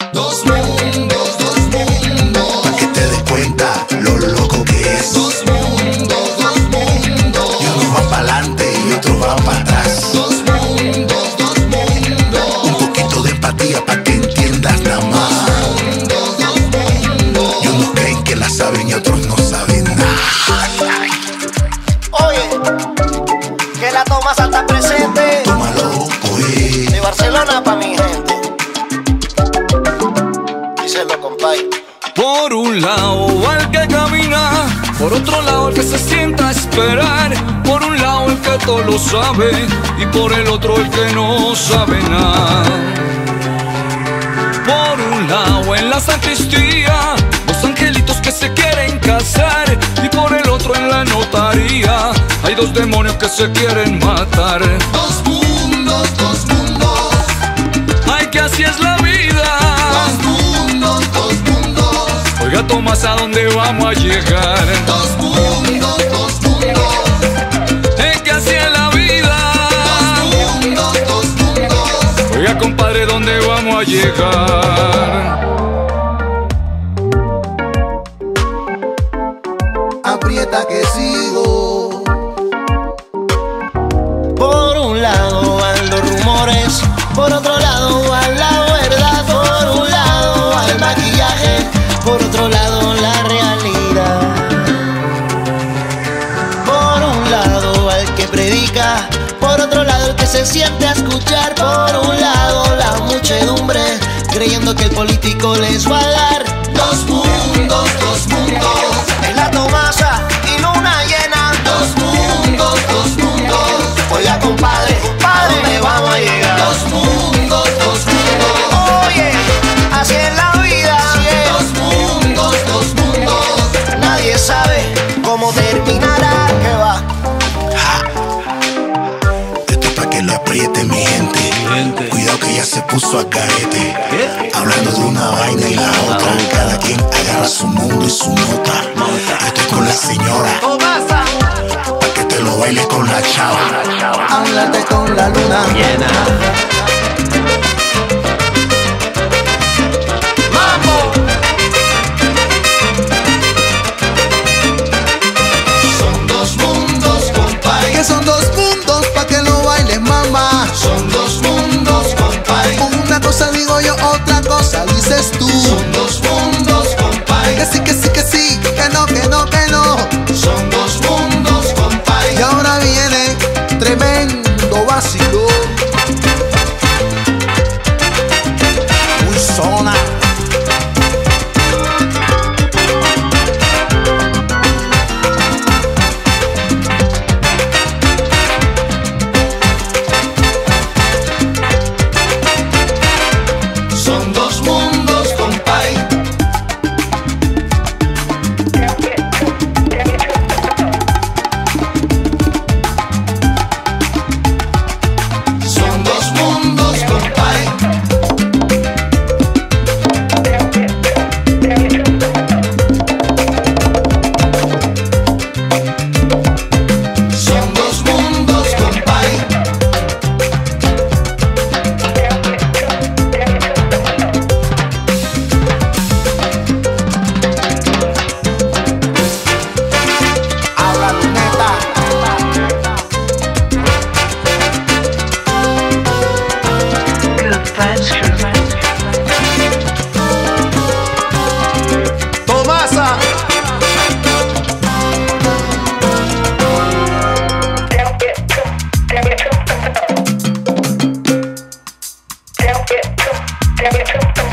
Dos mundos, Pa' que te des cuenta lo loco que es. dos mundos, Y unos van pa'lante y otros van para atrás. dos mundos, Un poquito de empatía pa' que entiendas nada más. Y unos creen que la saben y otros no saben nada. Oye, que la Tomasa está presente. Tómalo, pues. De Barcelona pa' mi gente. Díselo, compay. Por un lado al que camina, por otro lado el que se sienta a esperar, por un lado el que todo lo sabe y por el otro el que no sabe nada. Por un lado en la sacristía, los angelitos que se quieren casar y por el otro en la notaría hay dos demonios que se quieren matar. dos mundos, Ay, que así es la vida. dos mundos, Oiga, Tomás, ¿a dónde vamos a llegar? dos mundos, Es que así es la vida. dos mundos. Oiga, compadre, ¿dónde vamos a llegar? Aprieta que sigo. Por un lado van los rumores, por otro lado va la verdad. Por un lado va el maquillaje, por otro lado la realidad. Por un lado va el que predica, por otro lado el que se siente a escuchar. Por un lado la muchedumbre, creyendo que el político les va a dar. Dos mundos, En la Tomasa y luna llena. dos mundos. Oiga, compadre, ¿a dónde vamos a llegar? Dos mundos, Oye, así es la vida. dos mundos. Nadie sabe cómo terminará. ¿Qué va? Esto es pa' que lo apriete, mi gente. Cuidado que ya se puso a carete. Hablando de una vaina y la otra. Cada quien agarra su mundo y su nota. Estoy con la señora. Pa' que te lo baile con la chava. Háblate con la luna llena. Son dos mundos, compay. Que son dos mundos pa' que lo bailes, mamá. Son dos mundos, compay. Una cosa digo yo, otra cosa dices tú. Son dos mundos, compay. Que sí, que sí, que sí, que no, que no, que no. Son dos mundos, compay. Y ahora viene tremendo vacilón. Muy zona. Son dos mundos, compay. Son dos mundos, compay. Son dos mundos, compay. Habla luneta. Tomasa. Get